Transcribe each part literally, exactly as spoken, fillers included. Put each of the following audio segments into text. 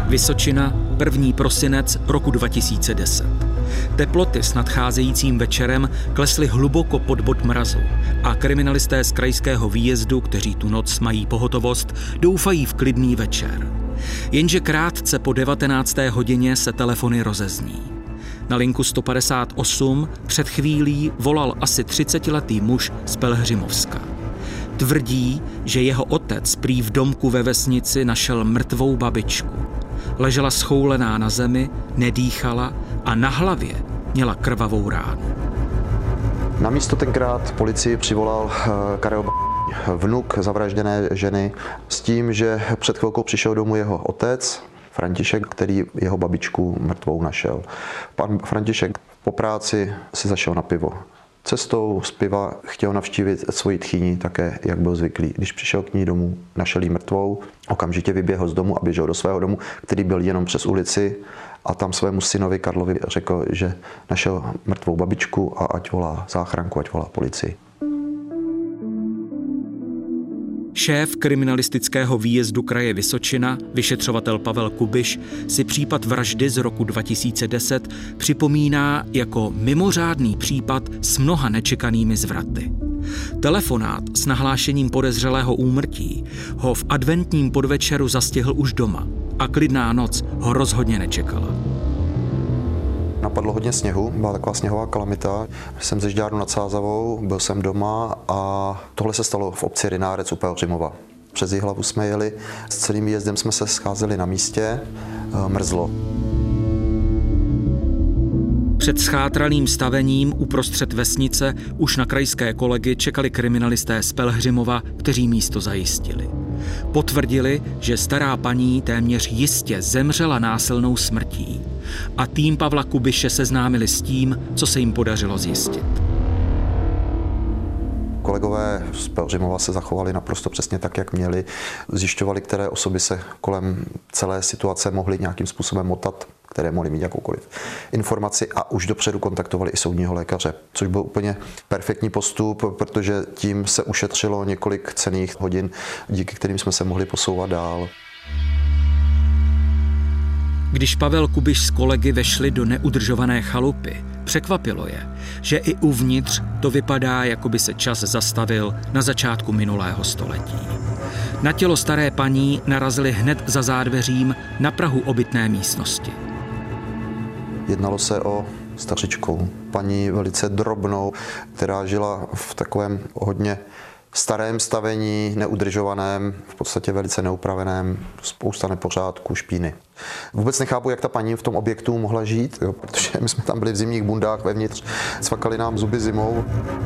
Vysočina, první prosinec roku dva tisíce deset. Teploty s nadcházejícím večerem klesly hluboko pod bod mrazu a kriminalisté z krajského výjezdu, kteří tu noc mají pohotovost, doufají v klidný večer. Jenže krátce po devatenácté hodině se telefony rozezní. Na linku sto padesát osm před chvílí volal asi třicetiletý muž z Pelhřimovska. Tvrdí, že jeho otec prý v domku ve vesnici našel mrtvou babičku. Ležela schoulená na zemi, nedýchala a na hlavě měla krvavou ránu. Na místo tenkrát policii přivolal Karel vnuk zavražděné ženy s tím, že před chvilkou přišel domů jeho otec František, který jeho babičku mrtvou našel. Pan František po práci si zašel na pivo. Cestou z piva chtěl navštívit svoji tchýni také, jak byl zvyklý. Když přišel k ní domů, našel jí mrtvou, okamžitě vyběhl z domu a běžel do svého domu, který byl jenom přes ulici, a tam svému synovi Karlovi řekl, že našel mrtvou babičku a ať volá záchranku, ať volá policii. Šéf kriminalistického výjezdu kraje Vysočina, vyšetřovatel Pavel Kubiš, si případ vraždy z roku dva tisíce deset připomíná jako mimořádný případ s mnoha nečekanými zvraty. Telefonát s nahlášením podezřelého úmrtí ho v adventním podvečeru zastihl už doma a klidná noc ho rozhodně nečekala. Napadlo hodně sněhu, byla taková sněhová kalamita. Jsem ze Žďáru nad Sázavou, byl jsem doma a tohle se stalo v obci Rynárec u Pelhřimova. Přes Jihlavu jsme jeli, s celým výjezdem jsme se scházeli na místě, mrzlo. Před schátralým stavením uprostřed vesnice už na krajské kolegy čekali kriminalisté z Pelhřimova, kteří místo zajistili. Potvrdili, že stará paní téměř jistě zemřela násilnou smrtí a tým Pavla Kubiše seznámili s tím, co se jim podařilo zjistit. Kolegové z Pelhřimova se zachovali naprosto přesně tak, jak měli. Zjišťovali, které osoby se kolem celé situace mohly nějakým způsobem motat, které mohly mít jakoukoliv informaci, a už dopředu kontaktovali i soudního lékaře, což byl úplně perfektní postup, protože tím se ušetřilo několik cenných hodin, díky kterým jsme se mohli posouvat dál. Když Pavel Kubiš s kolegy vešli do neudržované chalupy, překvapilo je, že i uvnitř to vypadá, jako by se čas zastavil na začátku minulého století. Na tělo staré paní narazili hned za zádveřím na prahu obytné místnosti. Jednalo se o stařičkou, paní velice drobnou, která žila v takovém hodně starém stavení, neudržovaném, v podstatě velice neupraveném, spousta nepořádků, špíny. Vůbec nechápu, jak ta paní v tom objektu mohla žít, jo, protože my jsme tam byli v zimních bundách vevnitř, cvakali nám zuby zimou.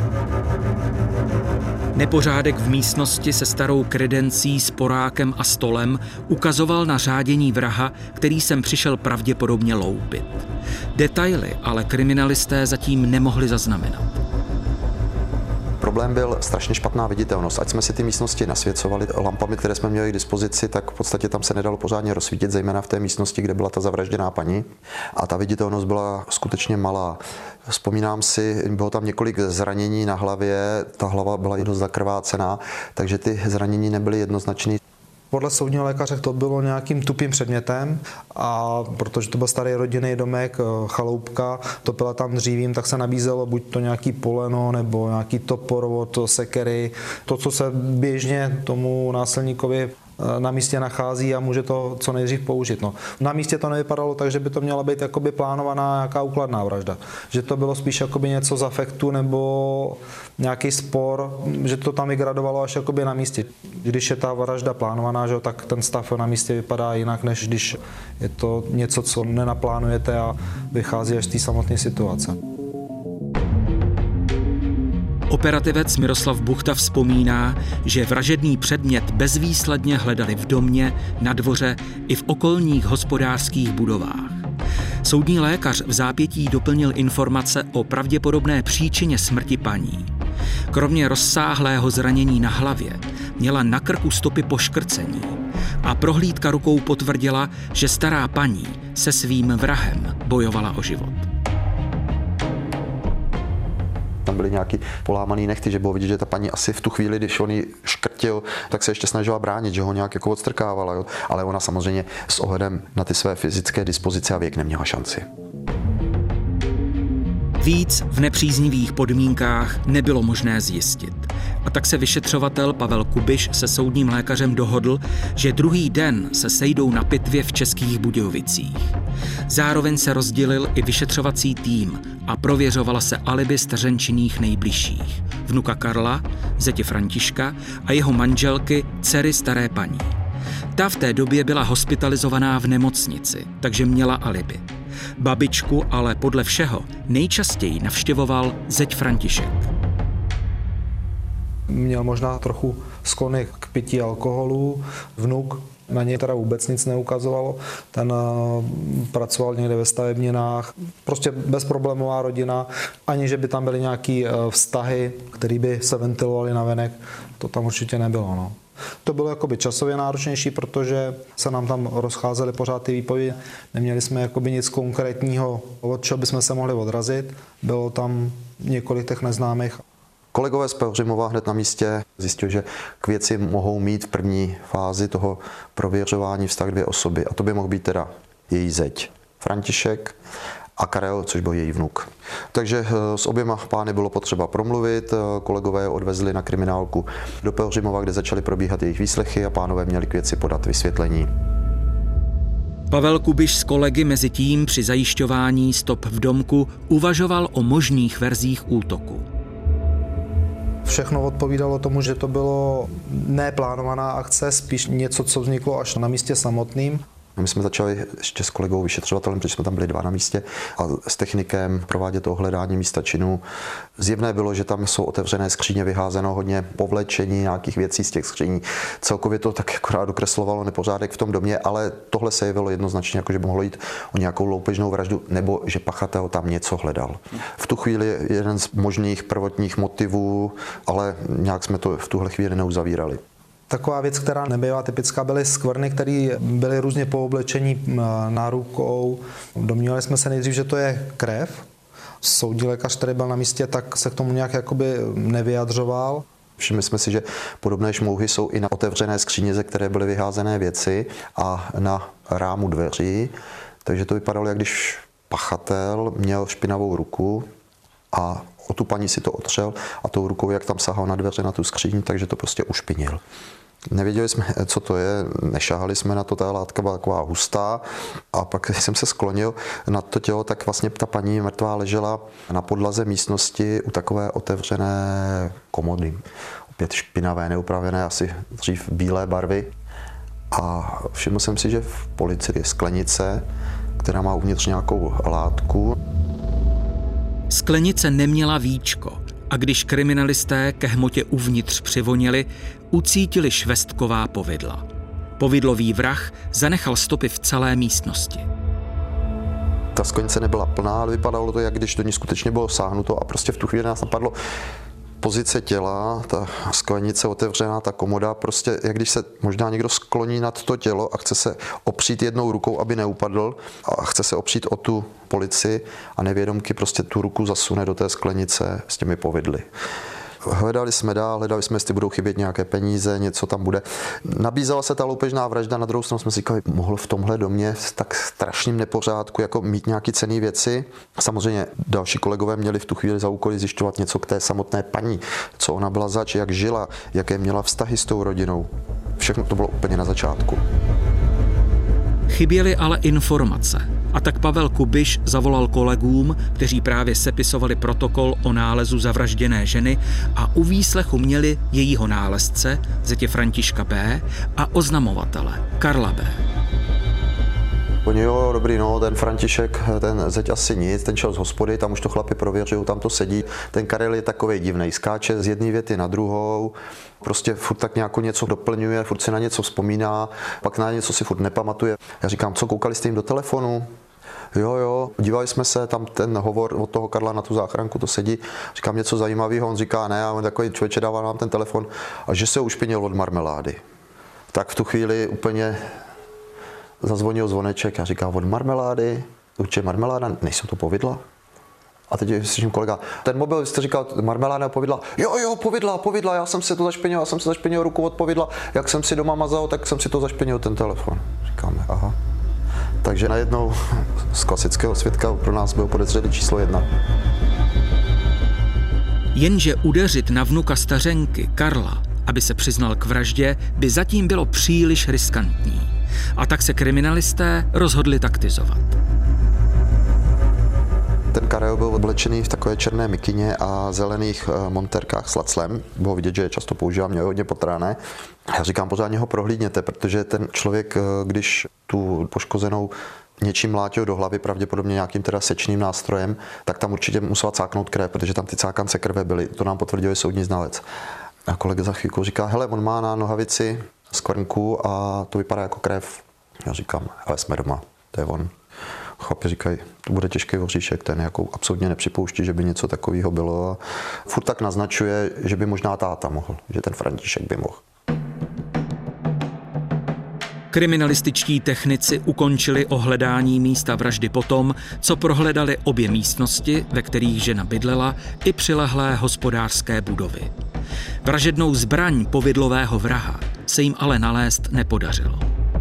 Nepořádek v místnosti se starou kredencí, sporákem a stolem ukazoval na řádění vraha, který sem přišel pravděpodobně loupit. Detaily ale kriminalisté zatím nemohli zaznamenat. Problém byl strašně špatná viditelnost. Ať jsme si ty místnosti nasvěcovali lampami, které jsme měli k dispozici, tak v podstatě tam se nedalo pořádně rozsvítit, zejména v té místnosti, kde byla ta zavražděná paní. A ta viditelnost byla skutečně malá. Vzpomínám si, bylo tam několik zranění na hlavě, ta hlava byla i dost zakrvácená, takže ty zranění nebyly jednoznačné. Podle soudního lékaře to bylo nějakým tupým předmětem, a protože to byl starý rodinný domek, chaloupka, topila tam dřívím, tak se nabízelo buď to nějaký poleno nebo nějaký topor od sekery. To, co se běžně tomu násilníkovi na místě nachází a může to co nejdřív použít. No. Na místě to nevypadalo tak, že by to měla být jakoby plánovaná nějaká úkladná vražda. Že to bylo spíš jakoby něco z afektu nebo nějaký spor, že to tam vygradovalo až jakoby na místě. Když je ta vražda plánovaná, že, tak ten stav na místě vypadá jinak, než když je to něco, co nenaplánujete a vychází až z té samotné situace. Operativec Miroslav Buchta vzpomíná, že vražedný předmět bezvýsledně hledali v domě, na dvoře i v okolních hospodářských budovách. Soudní lékař v zápětí doplnil informace o pravděpodobné příčině smrti paní. Kromě rozsáhlého zranění na hlavě měla na krku stopy poškrcení a prohlídka rukou potvrdila, že stará paní se svým vrahem bojovala o život. Tam byly nějaký polámaný nechty, že bylo vidět, že ta paní asi v tu chvíli, když on ji škrtil, tak se ještě snažila bránit, že ho nějak jako odstrkávala. Jo. Ale ona samozřejmě s ohledem na ty své fyzické dispozice a věk neměla šanci. Víc v nepříznivých podmínkách nebylo možné zjistit. A tak se vyšetřovatel Pavel Kubiš se soudním lékařem dohodl, že druhý den se sejdou na pitvě v Českých Budějovicích. Zároveň se rozdělil i vyšetřovací tým a prověřovala se alibi stařenčinných nejbližších. Vnuka Karla, zetě Františka a jeho manželky, dcery staré paní. Ta v té době byla hospitalizovaná v nemocnici, takže měla alibi. Babičku ale podle všeho nejčastěji navštěvoval zeť František. Měl možná trochu sklony k pití alkoholu. Vnuk na něj teda vůbec nic neukazovalo. Ten pracoval někde ve stavebninách. Prostě bezproblémová rodina. Ani, že by tam byly nějaké vztahy, které by se ventilovaly navenek. To tam určitě nebylo. No. To bylo jakoby časově náročnější, protože se nám tam rozcházely pořád ty výpovědi. Neměli jsme jakoby nic konkrétního, od čeho bychom se mohli odrazit. Bylo tam několik těch neznámých. Kolegové z Pelhřimova hned na místě zjistil, že k věci mohou mít v první fázi toho prověřování vztah dvě osoby. A to by mohl být teda její zeť František a Karel, což byl její vnuk. Takže s oběma pány bylo potřeba promluvit, kolegové odvezli na kriminálku do Pelhřimova, kde začaly probíhat jejich výslechy a pánové měli k věci podat vysvětlení. Pavel Kubiš s kolegy mezi tím při zajišťování stop v domku uvažoval o možných verzích útoku. Všechno odpovídalo tomu, že to bylo neplánovaná akce, spíš něco, co vzniklo až na místě samotným. My jsme začali ještě s kolegou vyšetřovatelem, protože jsme tam byli dva na místě, a s technikem provádět ohledání místa činu. Zjevné bylo, že tam jsou otevřené skříně, vyházeno hodně povlečení, nějakých věcí z těch skříní. Celkově to tak akorát dokreslovalo nepořádek v tom domě, ale tohle se jevilo jednoznačně, jako že by mohlo jít o nějakou loupežnou vraždu, nebo že pachatel tam něco hledal. V tu chvíli jeden z možných prvotních motivů, ale nějak jsme to v tuhle chvíli neuzavírali. Taková věc, která nebývá typická, byly skvrny, které byly různě po oblečení na rukou. Domnívali jsme se nejdřív, že to je krev. Soudní lékař, který byl na místě, tak se k tomu nějak jakoby nevyjadřoval. Všimli jsme si, že podobné šmouhy jsou i na otevřené skříně, ze které byly vyházené věci, a na rámu dveří. Takže to vypadalo, jak když pachatel měl špinavou ruku a o tu paní si to otřel a tou rukou, jak tam sahal na dveře, na tu skříň, takže to prostě ušpinil. Nevěděli jsme, co to je, nešahali jsme na to, ta látka byla taková hustá, a pak, když jsem se sklonil na to tělo, tak vlastně ta paní mrtvá ležela na podlaze místnosti u takové otevřené komody. Opět špinavé, neupravené, asi dřív bílé barvy. A všiml jsem si, že v polici je sklenice, která má uvnitř nějakou látku. Sklenice neměla víčko a když kriminalisté ke hmotě uvnitř přivonili, ucítili švestková povidla. Povidlový vrah zanechal stopy v celé místnosti. Ta sklenice nebyla plná, ale vypadalo to, jak když do ní skutečně bylo sáhnuto, a prostě v tu chvíli nás napadlo pozice těla, ta sklenice otevřená, ta komoda, prostě jak když se možná někdo skloní nad to tělo a chce se opřít jednou rukou, aby neupadl, a chce se opřít o tu polici, a nevědomky prostě tu ruku zasune do té sklenice s těmi povidly. Hledali jsme dál, hledali jsme, jestli budou chybět nějaké peníze, něco tam bude. Nabízela se ta loupežná vražda, na druhou stranu jsme si říkali, mohl v tomhle domě v tak strašným nepořádku jako mít nějaké cenné věci. Samozřejmě další kolegové měli v tu chvíli za úkol zjišťovat něco k té samotné paní, co ona byla zač, jak žila, jaké měla vztahy s tou rodinou. Všechno to bylo úplně na začátku. Chyběly ale informace. A tak Pavel Kubiš zavolal kolegům, kteří právě sepisovali protokol o nálezu zavražděné ženy, a u výslechu měli jejího nálezce, zetě Františka B., a oznamovatele Karla B. Oni, jo, dobrý, no, ten František, ten zeď asi nic, ten šel z hospody, tam už to chlapi prověřují, tam to sedí. Ten Karel je takovej divnej, skáče z jedné věty na druhou, prostě furt tak nějak něco doplňuje, furt si na něco vzpomíná, pak na něco si furt nepamatuje. Já říkám, co, koukali jste jim do telefonu? Jo, jo, dívali jsme se, tam ten hovor od toho Karla na tu záchranku, to sedí, říkám něco zajímavého, on říká ne, a on takový člověče dává nám ten telefon, a že se ušpinil od marmelády. Tak v tu chvíli úplně zazvonil zvoneček a říká, od marmelády, určitě marmeláda, nejsou to povidla? A teď slyším kolega, ten mobil, jste říkal, marmeláda povidla, jo, jo, povidla, povidla, já jsem si to zašpinil, já jsem si zašpinil ruku od povidla, jak jsem si doma mazal, tak jsem si to zašpinil ten telefon. Říkáme, aha. Takže najednou z klasického svědka pro nás byl podezřelý číslo jedna. Jenže udeřit na vnuka stařenky Karla, aby se přiznal k vraždě, by zatím bylo příliš riskantní. A tak se kriminalisté rozhodli taktizovat. Ten Karel byl oblečený v takové černé mikině a zelených montérkách s laclem. Bylo vidět, že je často používám, měl hodně potrané. Já říkám, pořádně ho prohlídněte, protože ten člověk, když tu poškozenou něčím mlátil do hlavy, pravděpodobně nějakým teda sečným nástrojem, tak tam určitě musela cáknout krev, protože tam ty cákance krve byly. To nám potvrdil soudní znalec. A kolega za chvíli říká, hele, on má na nohavici skvrnku a to vypadá jako krev. Já říkám, ale jsme doma, to je on. Chlapi říkají, to bude těžký oříšek, ten jako absolutně nepřipouští, že by něco takového bylo. A furt tak naznačuje, že by možná táta mohl, že ten František by mohl. Kriminalističtí technici ukončili ohledání místa vraždy potom, co prohledali obě místnosti, ve kterých žena bydlela, i přilehlé hospodářské budovy. Vražednou zbraň povidlového vraha se jim ale nalézt nepodařilo.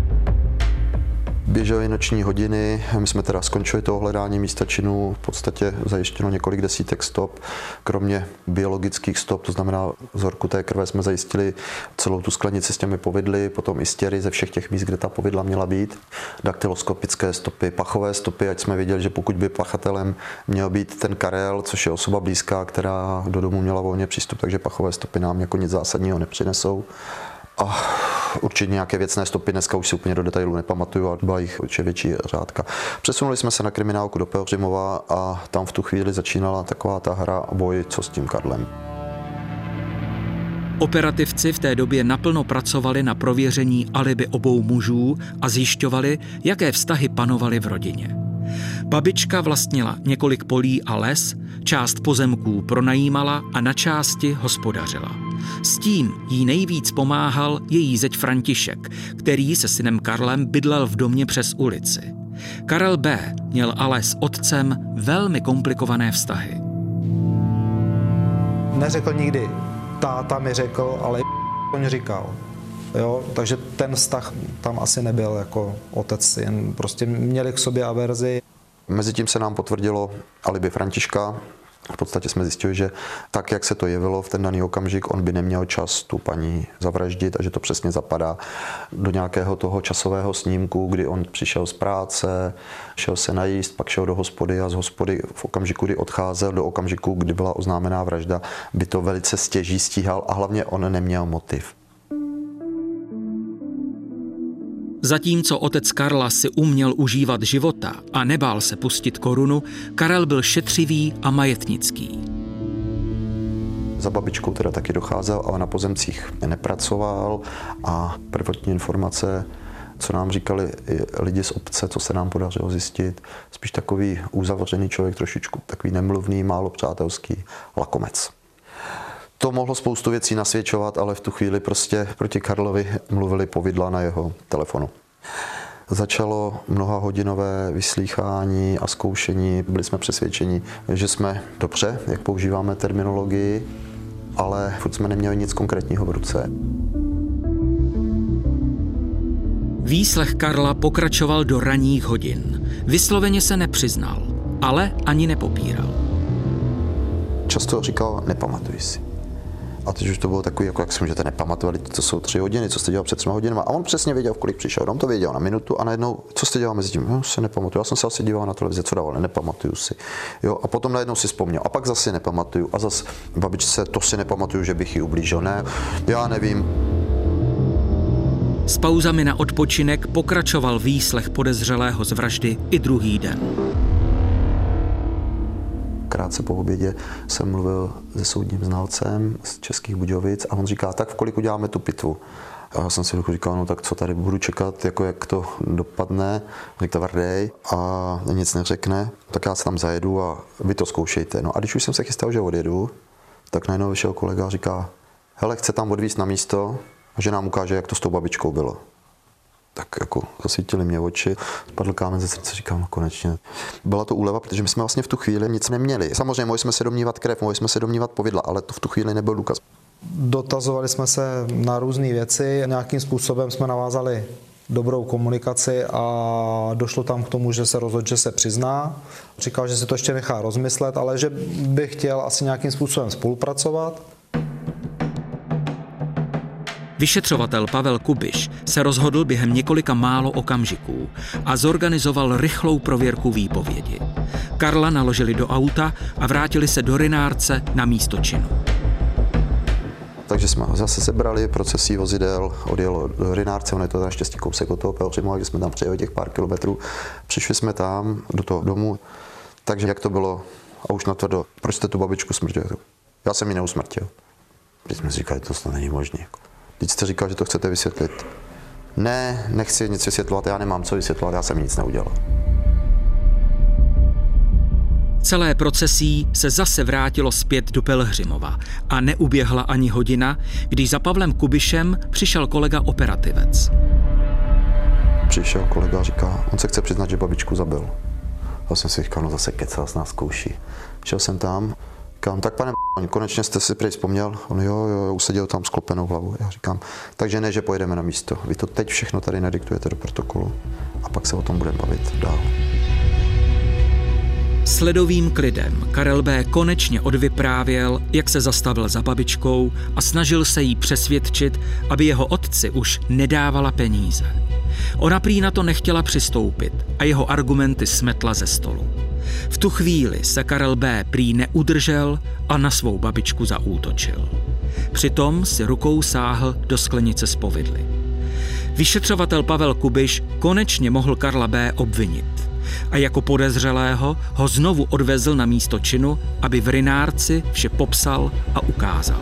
Běžely noční hodiny, my jsme teda skončili to ohledání místa činu, v podstatě zajištěno několik desítek stop, kromě biologických stop, to znamená vzorku té krve jsme zajistili celou tu sklenici s těmi povidly, potom i stěry ze všech těch míst, kde ta povidla měla být, daktyloskopické stopy, pachové stopy, ať jsme viděli, že pokud by pachatelem měl být ten Karel, což je osoba blízká, která do domu měla volně přístup, takže pachové stopy nám jako nic zásadního nepřinesou. A určitě nějaké věcné stopy, dneska už si úplně do detailů nepamatuju, a byla jich určitě větší řádka. Přesunuli jsme se na kriminálku do Pelhřimova a tam v tu chvíli začínala taková ta hra a boj, co s tím Karlem. Operativci v té době naplno pracovali na prověření alibi obou mužů a zjišťovali, jaké vztahy panovaly v rodině. Babička vlastnila několik polí a les, část pozemků pronajímala a na části hospodařila. S tím jí nejvíc pomáhal její zeť František, který se synem Karlem bydlel v domě přes ulici. Karel B. měl ale s otcem velmi komplikované vztahy. Neřekl nikdy, táta mi řekl, ale on říkal. Jo, takže ten vztah tam asi nebyl jako otec, jen prostě měli k sobě averzi. Mezitím se nám potvrdilo alibi Františka. V podstatě jsme zjistili, že tak, jak se to jevilo v ten daný okamžik, on by neměl čas tu paní zavraždit a že to přesně zapadá do nějakého toho časového snímku, kdy on přišel z práce, šel se najíst, pak šel do hospody a z hospody v okamžiku, kdy odcházel, do okamžiku, kdy byla oznámená vražda, by to velice stěží stíhal a hlavně on neměl motiv. Zatímco otec Karla si uměl užívat života a nebál se pustit korunu, Karel byl šetřivý a majetnický. Za babičkou teda taky docházel, ale na pozemcích nepracoval a prvotní informace, co nám říkali lidi z obce, co se nám podařilo zjistit, spíš takový uzavřený člověk, trošičku takový nemluvný, málo přátelský lakomec. To mohlo spoustu věcí nasvědčovat, ale v tu chvíli prostě proti Karlovi mluvili povidla na jeho telefonu. Začalo mnohahodinové vyslýchání a zkoušení. Byli jsme přesvědčeni, že jsme dobře, jak používáme terminologii, ale furt jsme neměli nic konkrétního v ruce. Výslech Karla pokračoval do ranních hodin. Vysloveně se nepřiznal, ale ani nepopíral. Často říkal, nepamatuj si. A teď už to bylo takový, jako jak si můžete nepamatovat, to jsou tři hodiny, co jste dělal před třema hodinama. A on přesně věděl, v kolik přišel. On to věděl na minutu a najednou, co jste dělal mezi tím? No, se nepamatuju. Já jsem se asi díval na televizi, co dával, nepamatuju si. Jo, a potom najednou si vzpomněl. A pak zase nepamatuju. A zase babičce, to si nepamatuju, že bych ji ublížil. Ne, já nevím. S pauzami na odpočinek pokračoval výslech podezřelého z vraždy i druhý den. Krátce po obědě jsem mluvil se soudním znalcem z Českých Budějovic a on říká, tak v kolik uděláme tu pitvu. A já jsem si říkal, no tak co tady budu čekat, jako jak to dopadne, říká Vardej a nic neřekne, tak já se tam zajedu a vy to zkoušejte. No a když už jsem se chystal, že odjedu, tak najednou vyšel kolega a říká, hele, chce tam odvízt na místo, že nám ukáže, jak to s tou babičkou bylo. Tak jako zasvítily mě oči, spadl kámen ze srdce, říkám, no konečně. Byla to úleva, protože my jsme vlastně v tu chvíli nic neměli. Samozřejmě mohli jsme se domnívat krev, mohli jsme se domnívat povidla, ale to v tu chvíli nebyl důkaz. Dotazovali jsme se na různé věci, nějakým způsobem jsme navázali dobrou komunikaci a došlo tam k tomu, že se rozhodl, že se přizná. Říkal, že si to ještě nechá rozmyslet, ale že by chtěl asi nějakým způsobem spolupracovat. Vyšetřovatel Pavel Kubiš se rozhodl během několika málo okamžiků a zorganizoval rychlou prověrku výpovědi. Karla naložili do auta a vrátili se do Rynárce na místo činu. Takže jsme ho zase sebrali, procesí vozidel, odjelo do Rynárce, on je to naštěstí kousek od toho Pelhřimova, že jsme tam přejeli těch pár kilometrů. Přišli jsme tam do toho domu, takže jak to bylo, a už natvrdo, proč jste tu babičku smrtil? Já jsem ji neusmrtil. Když jsme si říkali, to snad není možné. Teď jste říkal, že to chcete vysvětlit. Ne, nechci nic vysvětlovat, já nemám co vysvětlovat, já jsem nic neudělal. Celé procesí se zase vrátilo zpět do Pelhřimova a neuběhla ani hodina, když za Pavlem Kubišem přišel kolega operativec. Přišel kolega a říká, on se chce přiznat, že babičku zabil. Já jsem si říkal, no zase kecal, z nás zkouší. Šel jsem tam, říkám, tak pane, konečně jste si prý vzpomněl. On jo, jo, useděl tam sklopenou hlavu. Já říkám, takže ne, že pojedeme na místo. Vy to teď všechno tady nadiktujete do protokolu a pak se o tom budeme bavit dál. S ledovým klidem Karel B. konečně odvyprávěl, jak se zastavil za babičkou a snažil se jí přesvědčit, aby jeho otci už nedávala peníze. Ona prý na to nechtěla přistoupit a jeho argumenty smetla ze stolu. V tu chvíli se Karel B. prý neudržel a na svou babičku zaútočil. Přitom si rukou sáhl do sklenice s povidly. Vyšetřovatel Pavel Kubiš konečně mohl Karla B. obvinit a jako podezřelého ho znovu odvezl na místo činu, aby v Rynárci vše popsal a ukázal.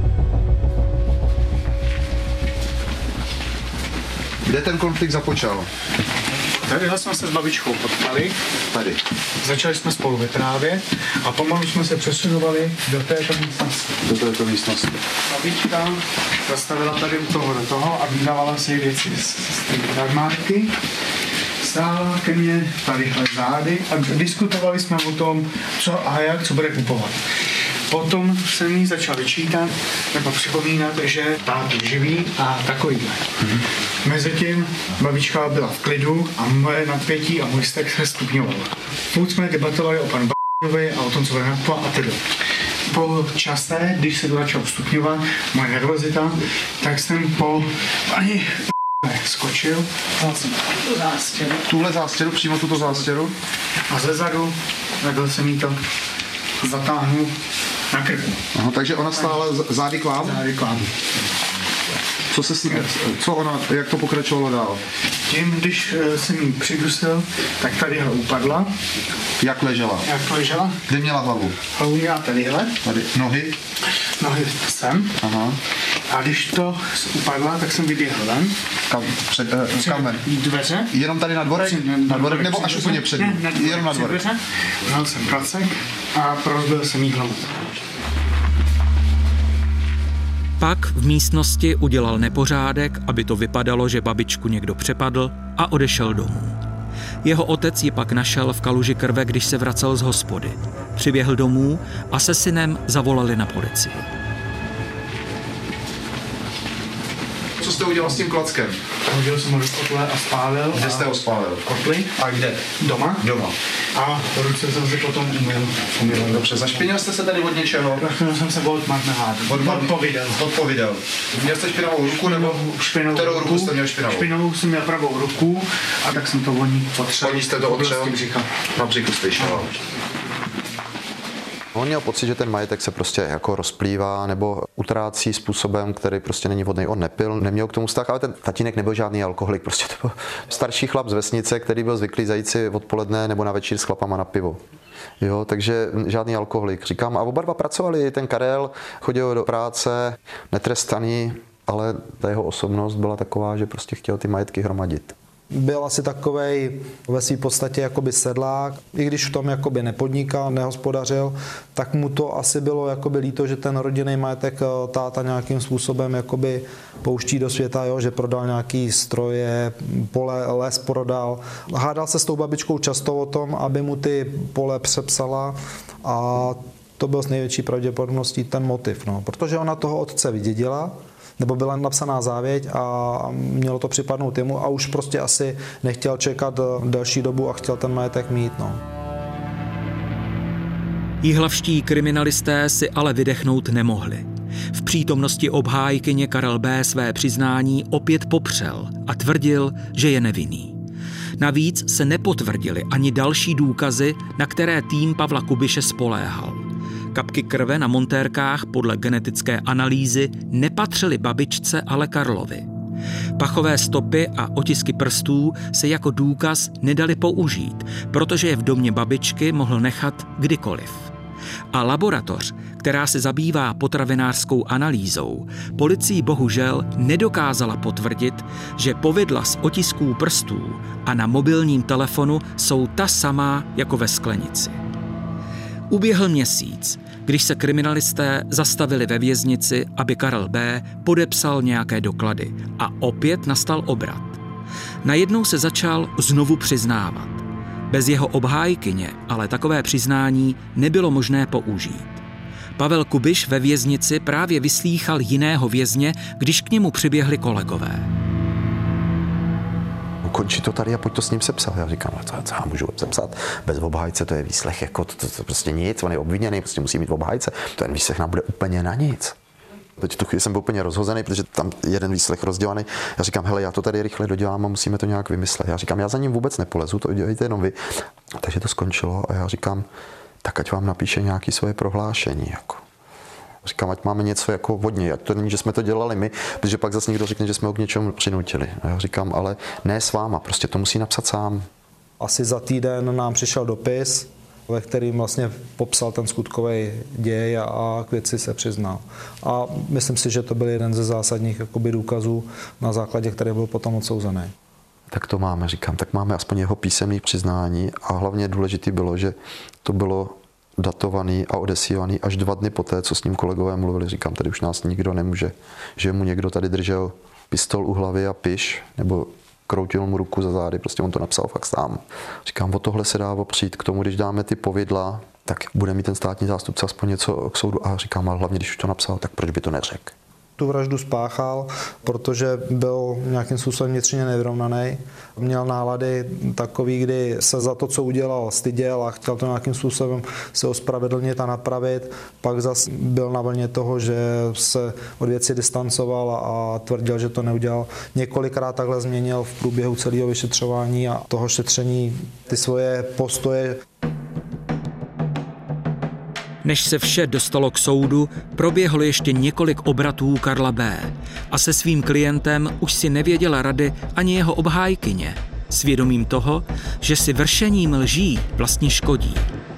Kde ten konflikt započal? Tady jsme se s babičkou potkali. Tady. Začali jsme spolu vyprávět a pomalu jsme se přesunovali do této místnosti. Do této místnosti. Babička zastavila tady u toho do toho a vydávala si věci z, z té armádky. Stála ke mně tadyhle zády a diskutovali jsme o tom, co a jak, co bude kupovat. Potom jsem jí začal vyčítat nebo připomínat, že tátu živí a takovýhle. Mm-hmm. Mezitím babička byla v klidu a moje napětí a můj vztek se stupňoval. Furt jsme debatovali o panu b***ovi a o tom, co bude nakupovat a tedy. Po čase, když se to začalo stupňovat, moje nervozita, tak jsem po ani skočil do zástěru. Tuhle zástěru, přímo tuto zástěru? A zezadu, takhle jsem jí to zatáhnul na krku. Aha, takže ona stála zády k vám? Zády k vám. Co se, co ona, jak to pokračovalo dál? Tím, když jsem jí přidusil, tak tadyhle upadla. Jak ležela? Jak ležela? Kde měla hlavu? Hlavu měla tadyhle. Tady. Nohy? Nohy sem. Aha. A když to upadla, tak jsem vyběhl ven. Kam? Před, uh, kam ven? Dveře. Jenom tady na dvorek? Před, na dvorek nebo až úplně před? Ne, na dvorek. Jenom na dvorek. Měl jsem pracek a rozbil jsem jí hlavu. Pak v místnosti udělal nepořádek, aby to vypadalo, že babičku někdo přepadl a odešel domů. Jeho otec ji pak našel v kaluži krve, když se vracel z hospody. Přiběhl domů a se synem zavolali na policii. Co jste udělal s tím klackem? Hodil jsem ho do kotle a spálil. Kde jste ho spálil? V kotli. A kde? Doma. Doma. A ruce jsem si potom umyl. umyl. Dobře, zašpinil jste se tady od něčeho? Zašpinil jsem se od marmeládu. Od, od povidel. Od povidel. Měl jste špinavou ruku nebo špinavou kterou ruku? ruku jste měl špinavou? Špinavou jsem měl pravou ruku a tak jsem to voní potřeboval. Voní jste to otřel? Na břichu jste šel. On měl pocit, že ten majetek se prostě jako rozplývá nebo utrácí způsobem, který prostě není vhodný. On nepil, neměl k tomu vztah, ale ten tatínek nebyl žádný alkoholik. Prostě to byl starší chlap z vesnice, který byl zvyklý zajít si odpoledne nebo na večer s chlapama na pivo. Jo, takže žádný alkoholik. Říkám, a oba dva pracovali, ten Karel chodil do práce, netrestaný, ale ta jeho osobnost byla taková, že prostě chtěl ty majetky hromadit. Byl asi takovej ve své podstatě jakoby sedlák, i když v tom jakoby nepodnikal, nehospodařil, tak mu to asi bylo jakoby líto, že ten rodinný majetek táta nějakým způsobem jakoby pouští do světa, jo, že prodal nějaký stroje, pole, les prodal. Hádal se s tou babičkou často o tom, aby mu ty pole přepsala a to byl s největší pravděpodobností ten motiv, no, protože ona toho otce vydědila, nebo byla napsaná závěť a mělo to připadnout jemu a už prostě asi nechtěl čekat delší dobu a chtěl ten majetek mít. No. Jihlavští kriminalisté si ale vydechnout nemohli. V přítomnosti obhájkyně Karel B. své přiznání opět popřel a tvrdil, že je nevinný. Navíc se nepotvrdily ani další důkazy, na které tým Pavla Kubiše spoléhal. Kapky krve na montérkách podle genetické analýzy nepatřily babičce, ale Karlovi. Pachové stopy a otisky prstů se jako důkaz nedali použít, protože je v domě babičky mohl nechat kdykoliv. A laboratoř, která se zabývá potravinářskou analýzou, policii bohužel nedokázala potvrdit, že povidla z otisků prstů a na mobilním telefonu jsou ta samá jako ve sklenici. Uběhl měsíc, když se kriminalisté zastavili ve věznici, aby Karel B. podepsal nějaké doklady a opět nastal obrat. Najednou se začal znovu přiznávat. Bez jeho obhájkyně ale takové přiznání nebylo možné použít. Pavel Kubiš ve věznici právě vyslýchal jiného vězně, když k němu přiběhli kolegové. Ukončí to tady a pojď to s ním sepsat. Já říkám, co, co já můžu sepsat? Bez obhájce to je výslech, jako to, to, to prostě nic, on je obviněný, prostě musí mít obhájce. Ten výslech nám bude úplně na nic. Teď tu chvíli jsem byl úplně rozhozený, protože tam jeden výslech rozdělaný. Já říkám, hele, já to tady rychle dodělám a musíme to nějak vymyslet. Já říkám, já za ním vůbec nepolezu, to dělejte jenom vy. Takže to skončilo a já říkám, tak ať vám napíše nějaké svoje prohlášení. Jako. Říkám, ať máme něco jako vodně, ať to není, že jsme to dělali my, protože pak zase někdo řekne, že jsme ho k něčemu přinutili. A já říkám, ale ne s váma, prostě to musí napsat sám. Asi za týden nám přišel dopis, ve kterým vlastně popsal ten skutkový děj a k věci se přiznal. A myslím si, že to byl jeden ze zásadních jakoby, důkazů, na základě které byl potom odsouzený. Tak to máme, říkám, tak máme aspoň jeho písemné přiznání a hlavně důležité bylo, že to bylo datovaný a odesílaný až dva dny poté, co s ním kolegové mluvili. Říkám, tady už nás nikdo nemůže, že mu někdo tady držel pistol u hlavy a piš, nebo kroutil mu ruku za zády, prostě on to napsal fakt sám. Říkám, o tohle se dá opřít k tomu, když dáme ty povidla, tak bude mít ten státní zástupce aspoň něco k soudu. A říkám, ale hlavně, když už to napsal, tak proč by to neřekl? Tu vraždu spáchal, protože byl nějakým způsobem vnitřně nevyrovnaný. Měl nálady takový, kdy se za to, co udělal, styděl a chtěl to nějakým způsobem se ospravedlnit a napravit. Pak zas byl na vlně toho, že se od věci distancoval a tvrdil, že to neudělal. Několikrát takhle změnil v průběhu celého vyšetřování a toho šetření ty svoje postoje. Než se vše dostalo k soudu, proběhlo ještě několik obratů Karla B. a se svým klientem už si nevěděla rady ani jeho obhájkyně, svědomím toho, že si vršením lží vlastně škodí.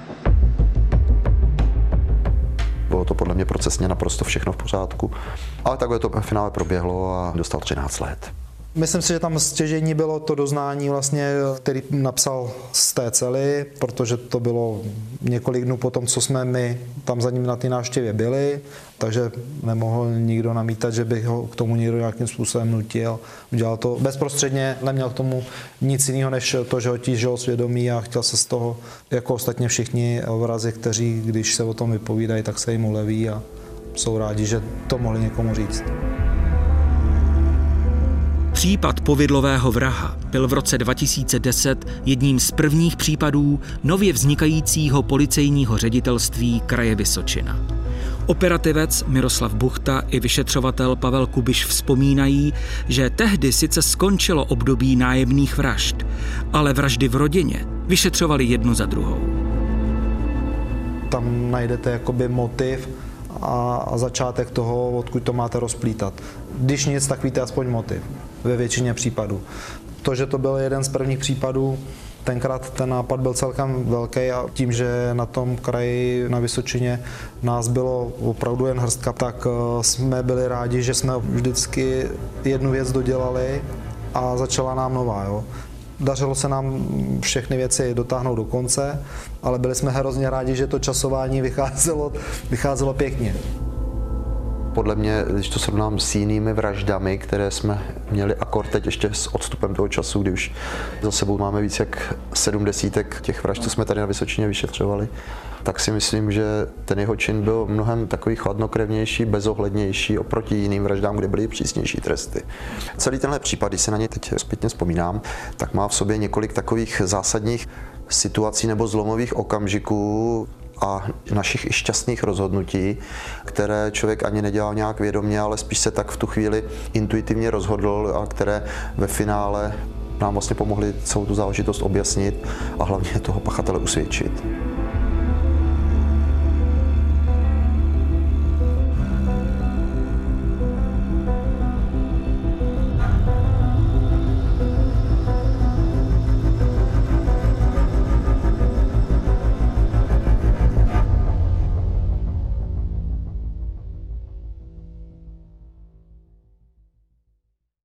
Bylo to podle mě procesně naprosto všechno v pořádku, ale takhle to v finále proběhlo a dostal třináct let. Myslím si, že tam stěžejní bylo to doznání, vlastně, který napsal z té cely, protože to bylo několik dnů potom, co jsme my tam za ním na té návštěvě byli, takže nemohl nikdo namítat, že by ho k tomu někdo nějakým způsobem nutil. Udělal to bezprostředně, neměl k tomu nic jiného, než to, že ho tížilo svědomí a chtěl se z toho, jako ostatně všichni vrazi, kteří, když se o tom vypovídají, tak se jim uleví a jsou rádi, že to mohli někomu říct. Případ povidlového vraha byl v roce dva tisíce deset jedním z prvních případů nově vznikajícího policejního ředitelství kraje Vysočina. Operativec Miroslav Buchta i vyšetřovatel Pavel Kubiš vzpomínají, že tehdy sice skončilo období nájemných vražd, ale vraždy v rodině vyšetřovali jednu za druhou. Tam najdete jakoby motiv a začátek toho, odkud to máte rozplítat. Když nic, tak víte aspoň motiv ve většině případů. To, že to byl jeden z prvních případů, tenkrát ten nápad byl celkem velký a tím, že na tom kraji na Vysočině nás bylo opravdu jen hrstka, tak jsme byli rádi, že jsme vždycky jednu věc dodělali a začala nám nová. Jo. Dařilo se nám všechny věci dotáhnout do konce, ale byli jsme hrozně rádi, že to časování vycházelo, vycházelo pěkně. Podle mě, když to srovnám s jinými vraždami, které jsme měli akord teď ještě s odstupem toho času, kdy už za sebou máme víc jak sedm desítek těch vražd, co jsme tady na Vysočině vyšetřovali, tak si myslím, že ten jeho čin byl mnohem takový chladnokrevnější, bezohlednější oproti jiným vraždám, kde byly přísnější tresty. Celý tenhle případ, když se na něj teď zpětně vzpomínám, tak má v sobě několik takových zásadních situací nebo zlomových okamžiků a našich i šťastných rozhodnutí, které člověk ani nedělal nějak vědomě, ale spíš se tak v tu chvíli intuitivně rozhodl a které ve finále nám vlastně pomohly celou tu záležitost objasnit a hlavně toho pachatele usvědčit.